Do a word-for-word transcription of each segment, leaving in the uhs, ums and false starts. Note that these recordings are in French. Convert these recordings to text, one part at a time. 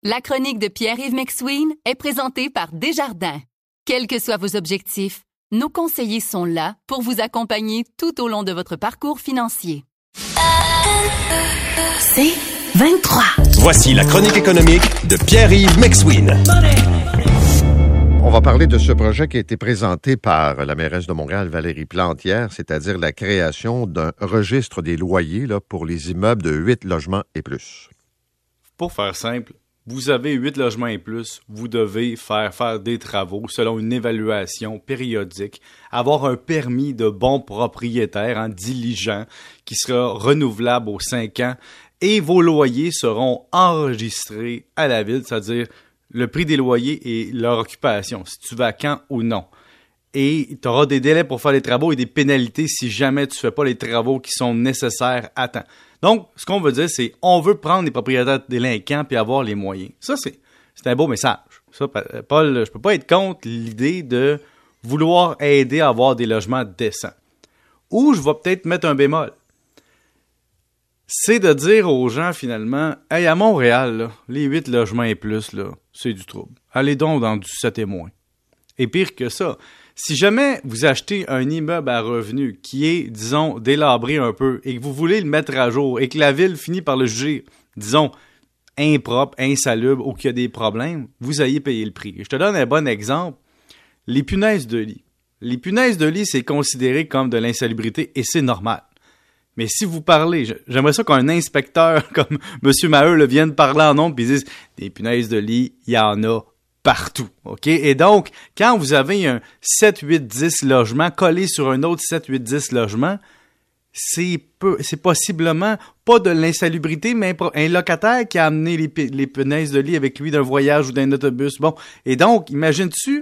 La chronique de Pierre-Yves McSween est présentée par Desjardins. Quels que soient vos objectifs, nos conseillers sont là pour vous accompagner tout au long de votre parcours financier. C'est vingt-trois. Voici la chronique économique de Pierre-Yves McSween. On va parler de ce projet qui a été présenté par la mairesse de Montréal, Valérie Plante, hier, c'est-à-dire la création d'un registre des loyers là, pour les immeubles de huit logements et plus. Pour faire simple, vous avez huit logements et plus, vous devez faire faire des travaux selon une évaluation périodique, avoir un permis de bon propriétaire en diligent qui sera renouvelable aux cinq ans et vos loyers seront enregistrés à la ville, c'est-à-dire le prix des loyers et leur occupation, si tu vacant ou non. Et tu auras des délais pour faire les travaux et des pénalités si jamais tu ne fais pas les travaux qui sont nécessaires à temps. Donc, ce qu'on veut dire, c'est on veut prendre les propriétaires délinquants puis avoir les moyens. Ça, c'est, c'est un beau message. Ça, Paul, je peux pas être contre l'idée de vouloir aider à avoir des logements décents. Ou je vais peut-être mettre un bémol. C'est de dire aux gens, finalement, « Hey, à Montréal, là, les huit logements et plus, là, c'est du trouble. Allez donc dans du sept et moins. » Et pire que ça, si jamais vous achetez un immeuble à revenus qui est, disons, délabré un peu et que vous voulez le mettre à jour et que la ville finit par le juger, disons, impropre, insalubre ou qu'il y a des problèmes, vous ayez payé le prix. Et je te donne un bon exemple. Les punaises de lit. Les punaises de lit, c'est considéré comme de l'insalubrité et c'est normal. Mais si vous parlez, j'aimerais ça qu'un inspecteur comme M. Maheu le vienne parler en nombre et dise « Des punaises de lit, il y en a partout. » OK? Et donc, quand vous avez un sept, huit, dix logements collés sur un autre sept, huit, dix logements, c'est, peu, c'est possiblement pas de l'insalubrité, mais un locataire qui a amené les, les punaises de lit avec lui d'un voyage ou d'un autobus. Bon, et donc, imagines-tu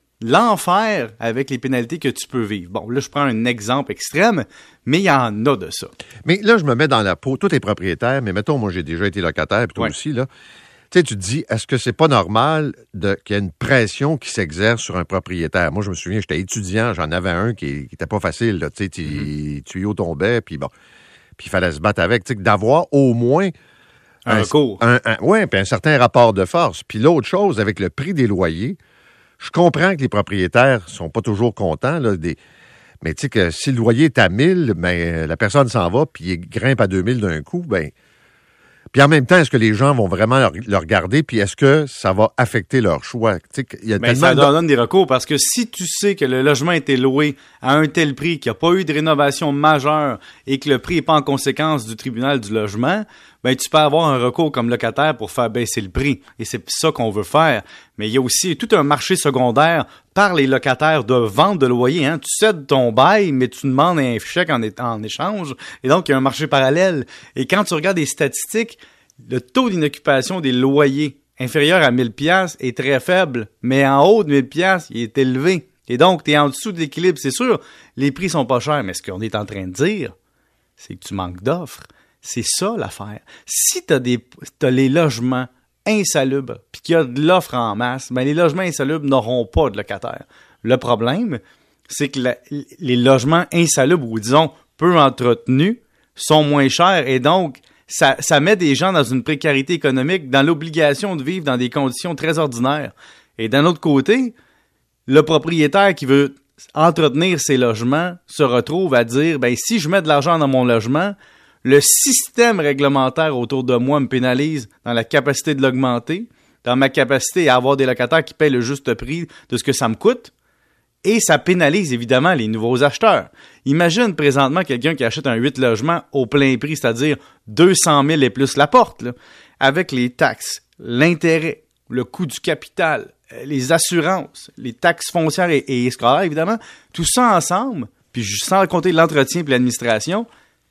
l'enfer avec les pénalités que tu peux vivre. Bon, là, je prends un exemple extrême, mais il y en a de ça. Mais là, je me mets dans la peau, tous les propriétaires, mais mettons, moi, j'ai déjà été locataire, puis toi ouais. aussi, là. Tu sais, tu te dis, est-ce que c'est pas normal de, qu'il y ait une pression qui s'exerce sur un propriétaire? Moi, je me souviens, j'étais étudiant, j'en avais un qui, qui était pas facile, là. Tu sais, mm-hmm. tuyau tombait, puis bon, puis il fallait se battre avec. Tu sais, d'avoir au moins un recours. Oui, puis un certain rapport de force. Puis l'autre chose, avec le prix des loyers, je comprends que les propriétaires sont pas toujours contents, là, des... mais tu sais que si le loyer est à mille, ben, la personne s'en va, puis il grimpe à deux mille d'un coup, ben... Puis en même temps, est-ce que les gens vont vraiment le, le regarder, puis est-ce que ça va affecter leur choix? Tu sais, il y a mais ça de... donne des recours, parce que si tu sais que le logement a été loué à un tel prix, qu'il n'y a pas eu de rénovation majeure et que le prix n'est pas en conséquence du tribunal du logement, ben tu peux avoir un recours comme locataire pour faire baisser le prix. Et c'est ça qu'on veut faire. Mais il y a aussi tout un marché secondaire par les locataires de vente de loyer. Hein. Tu cèdes ton bail, mais tu demandes un chèque en, en échange. Et donc, il y a un marché parallèle. Et quand tu regardes les statistiques, le taux d'inoccupation des loyers inférieur à mille dollars est très faible. Mais en haut de mille dollars, il est élevé. Et donc, tu es en dessous de l'équilibre. C'est sûr, les prix sont pas chers. Mais ce qu'on est en train de dire, c'est que tu manques d'offres. C'est ça l'affaire. Si tu as des t'as les logements insalubres puis qu'il y a de l'offre en masse, ben les logements insalubres n'auront pas de locataires. Le problème, c'est que la, les logements insalubres ou disons peu entretenus sont moins chers et donc ça, ça met des gens dans une précarité économique, dans l'obligation de vivre dans des conditions très ordinaires. Et d'un autre côté, le propriétaire qui veut entretenir ses logements se retrouve à dire ben si je mets de l'argent dans mon logement, le système réglementaire autour de moi me pénalise dans la capacité de l'augmenter, dans ma capacité à avoir des locataires qui paient le juste prix de ce que ça me coûte, et ça pénalise évidemment les nouveaux acheteurs. Imagine présentement quelqu'un qui achète un huit logements au plein prix, c'est-à-dire deux cent mille et plus la porte, là, avec les taxes, l'intérêt, le coût du capital, les assurances, les taxes foncières et, et scolaires, évidemment, tout ça ensemble, puis sans compter l'entretien et l'administration,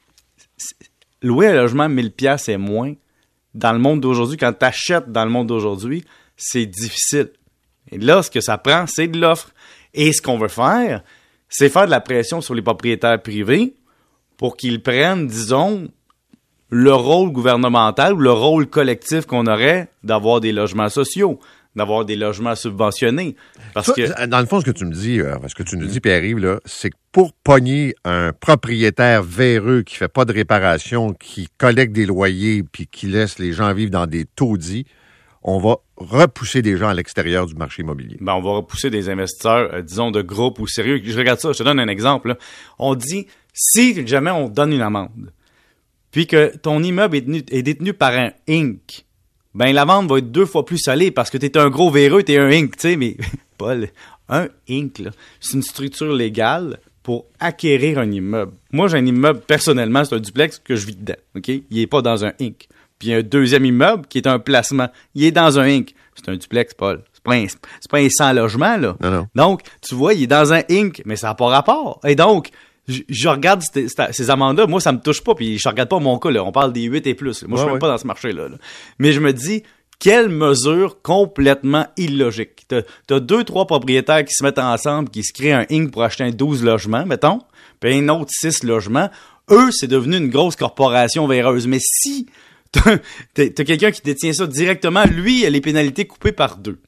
louer un logement mille dollars et moins, dans le monde d'aujourd'hui, quand tu achètes dans le monde d'aujourd'hui, c'est difficile. Et là, ce que ça prend, c'est de l'offre. Et ce qu'on veut faire, c'est faire de la pression sur les propriétaires privés pour qu'ils prennent, disons, le rôle gouvernemental ou le rôle collectif qu'on aurait d'avoir des logements sociaux, d'avoir des logements subventionnés. Parce Toi, que dans le fond, ce que tu me dis, euh, ce que tu nous dis, Pierre-Yves, là, c'est que pour pogner un propriétaire véreux qui fait pas de réparation, qui collecte des loyers puis qui laisse les gens vivre dans des taudis, on va repousser des gens à l'extérieur du marché immobilier. Ben, on va repousser des investisseurs, euh, disons, de groupes ou sérieux. Je regarde ça, je te donne un exemple. Là. On dit, si jamais on donne une amende, puis que ton immeuble est, tenu, est détenu par un Inc, ben l'amende va être deux fois plus salée parce que t'es un gros véreux, t'es un Inc, tu sais, mais Paul, un Inc, là, c'est une structure légale pour acquérir un immeuble. Moi, j'ai un immeuble, personnellement, c'est un duplex que je vis dedans, OK? Il est pas dans un Inc. Puis il y a un deuxième immeuble qui est un placement. Il est dans un Inc. C'est un duplex, Paul. C'est pas un, c'est pas un cent logements, là. Non, non. Donc, tu vois, il est dans un Inc, mais ça n'a pas rapport. Et donc, je, je regarde ces, ces amendes-là, moi, ça me touche pas, puis je regarde pas mon cas, là. On parle des huit et plus. Là. Moi, ouais, je suis même ouais. pas dans ce marché-là. Là. Mais je me dis, quelle mesure complètement illogique. T'as, t'as deux, trois propriétaires qui se mettent ensemble, qui se créent un Inc pour acheter un douze logements, mettons, puis un autre six logements. Eux, c'est devenu une grosse corporation véreuse. Mais si t'as, t'as, t'as quelqu'un qui détient ça directement, lui, il a les pénalités coupées par deux.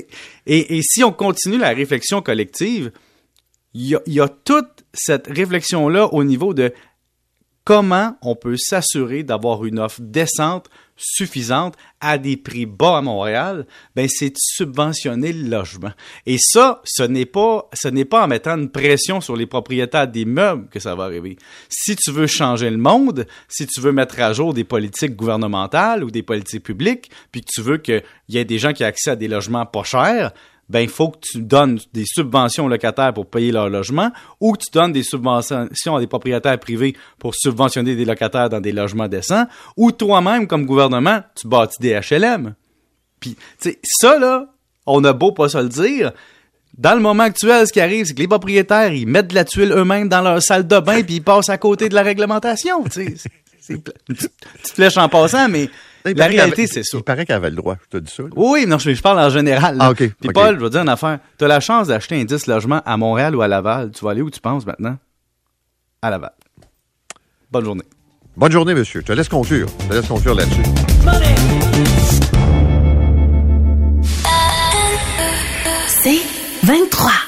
Et, et si on continue la réflexion collective, il y a, y a toute cette réflexion-là au niveau de comment on peut s'assurer d'avoir une offre décente, suffisante, à des prix bas à Montréal, ben c'est de subventionner le logement. Et ça, ce n'est pas, ce n'est pas en mettant une pression sur les propriétaires d'immeubles que ça va arriver. Si tu veux changer le monde, si tu veux mettre à jour des politiques gouvernementales ou des politiques publiques, puis que tu veux qu'il y ait des gens qui aient accès à des logements pas chers, ben il faut que tu donnes des subventions aux locataires pour payer leur logement ou que tu donnes des subventions à des propriétaires privés pour subventionner des locataires dans des logements décents ou toi-même, comme gouvernement, tu bâtis des H L M. Puis, tu sais, ça, là, on a beau pas se le dire, dans le moment actuel, ce qui arrive, c'est que les propriétaires, ils mettent de la tuile eux-mêmes dans leur salle de bain puis ils passent à côté de la réglementation, tu sais. C'est, c'est une petite flèche en passant, mais... Il la réalité, c'est ça. Il paraît qu'elle avait le droit, je te dis ça. Là. Oui, non, je, je parle en général. Là. Ah, OK. Puis okay. Paul, je veux dire une affaire. Tu as la chance d'acheter un dix logements à Montréal ou à Laval. Tu vas aller où tu penses maintenant? À Laval. Bonne journée. Bonne journée, monsieur. Je te laisse conclure. Je te laisse conclure là-dessus. C'est vingt-trois.